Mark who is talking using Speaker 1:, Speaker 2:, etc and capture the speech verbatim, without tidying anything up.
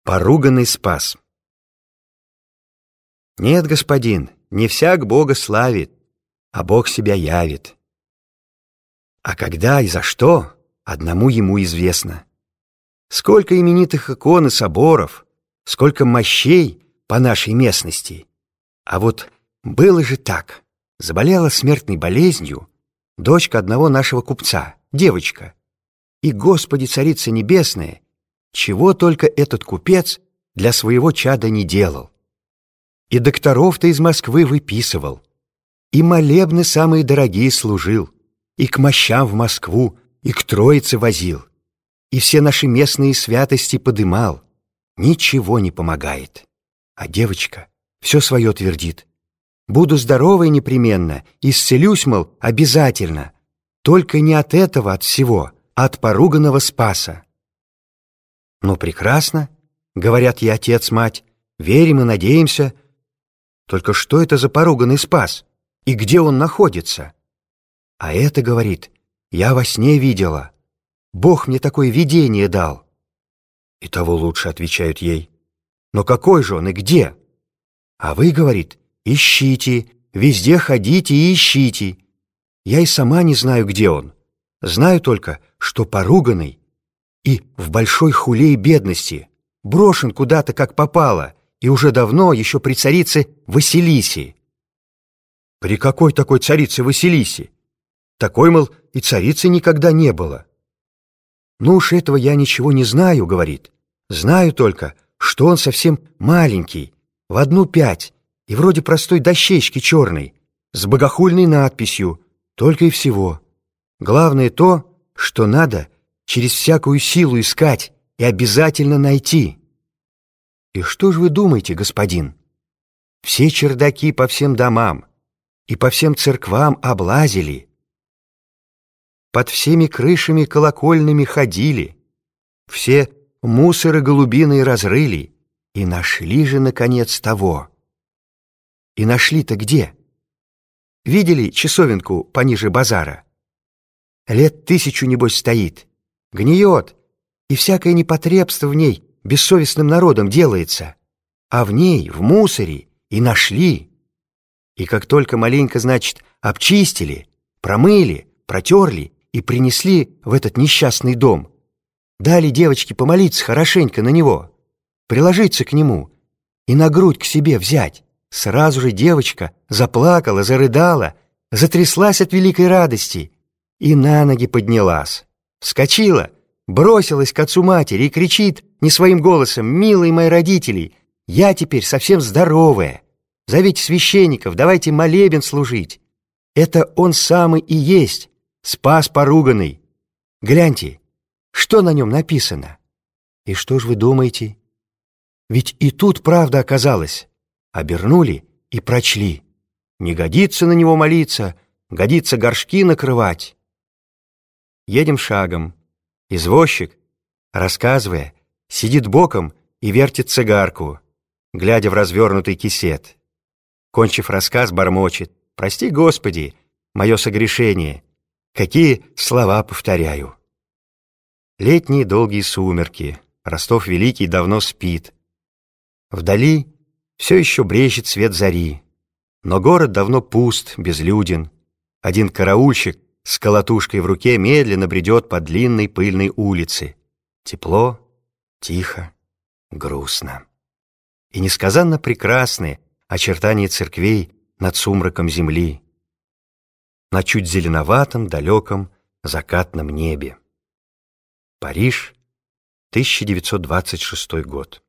Speaker 1: Поруганный Спас. Нет, господин, не всяк Бога славит, а Бог себя явит. А когда и за что, одному ему известно. Сколько именитых икон и соборов, сколько мощей по нашей местности. А вот было же так. Заболела смертной болезнью дочка одного нашего купца, девочка. И, Господи, Царица Небесная, чего только этот купец для своего чада не делал. И докторов-то из Москвы выписывал, и молебны самые дорогие служил, и к мощам в Москву, и к Троице возил, и все наши местные святости подымал. Ничего не помогает. А девочка все свое твердит. Буду здоровой непременно, исцелюсь, мол, обязательно. Только не от этого, от всего, а от поруганного Спаса. Ну, прекрасно, говорят ей отец, мать, верим и надеемся. Только что это за поруганный Спас? И где он находится? А это, говорит, я во сне видела. Бог мне такое видение дал. И того лучше, отвечают ей. Но какой же он и где? А вы, говорит, ищите, везде ходите и ищите. Я и сама не знаю, где он. Знаю только, что поруганный и в большой хуле и бедности, брошен куда-то, как попало, и уже давно, еще при царице Василисе. При какой такой царице Василисе? Такой, мол, и царицы никогда не было. Ну уж этого я ничего не знаю, говорит. Знаю только, что он совсем маленький, в одну пять, и вроде простой дощечки черной, с богохульной надписью, только и всего. Главное то, что надо через всякую силу искать и обязательно найти. И что же вы думаете, господин? Все чердаки по всем домам и по всем церквам облазили, под всеми крышами колокольными ходили, все мусоры голубиные разрыли, и нашли же, наконец, того. И нашли-то где? Видели часовенку пониже базара? Лет тысячу, небось, стоит, гниет, и всякое непотребство в ней бессовестным народом делается. А в ней, в мусоре, и нашли. И как только маленько, значит, обчистили, промыли, протерли и принесли в этот несчастный дом, дали девочке помолиться хорошенько на него, приложиться к нему и на грудь к себе взять, сразу же девочка заплакала, зарыдала, затряслась от великой радости и на ноги поднялась, вскочила, бросилась к отцу матери и кричит не своим голосом: «Милые мои родители, я теперь совсем здоровая, зовите священников, давайте молебен служить. Это он самый и есть, Спас поруганный. Гляньте, что на нем написано». И что ж вы думаете? Ведь и тут правда оказалась. Обернули и прочли. Не годится на него молиться, годится горшки накрывать. Едем шагом. Извозчик, рассказывая, сидит боком и вертит цигарку, глядя в развернутый кисет. Кончив рассказ, бормочет: «Прости, Господи, мое согрешение, какие слова повторяю». Летние долгие сумерки, Ростов Великий давно спит. Вдали все еще брежет свет зари, но город давно пуст, безлюден. Один караульщик с колотушкой в руке медленно бредет по длинной пыльной улице. Тепло, тихо, грустно. И несказанно прекрасны очертания церквей над сумраком земли, на чуть зеленоватом, далеком, закатном небе. Париж, тысяча девятьсот двадцать шестой год.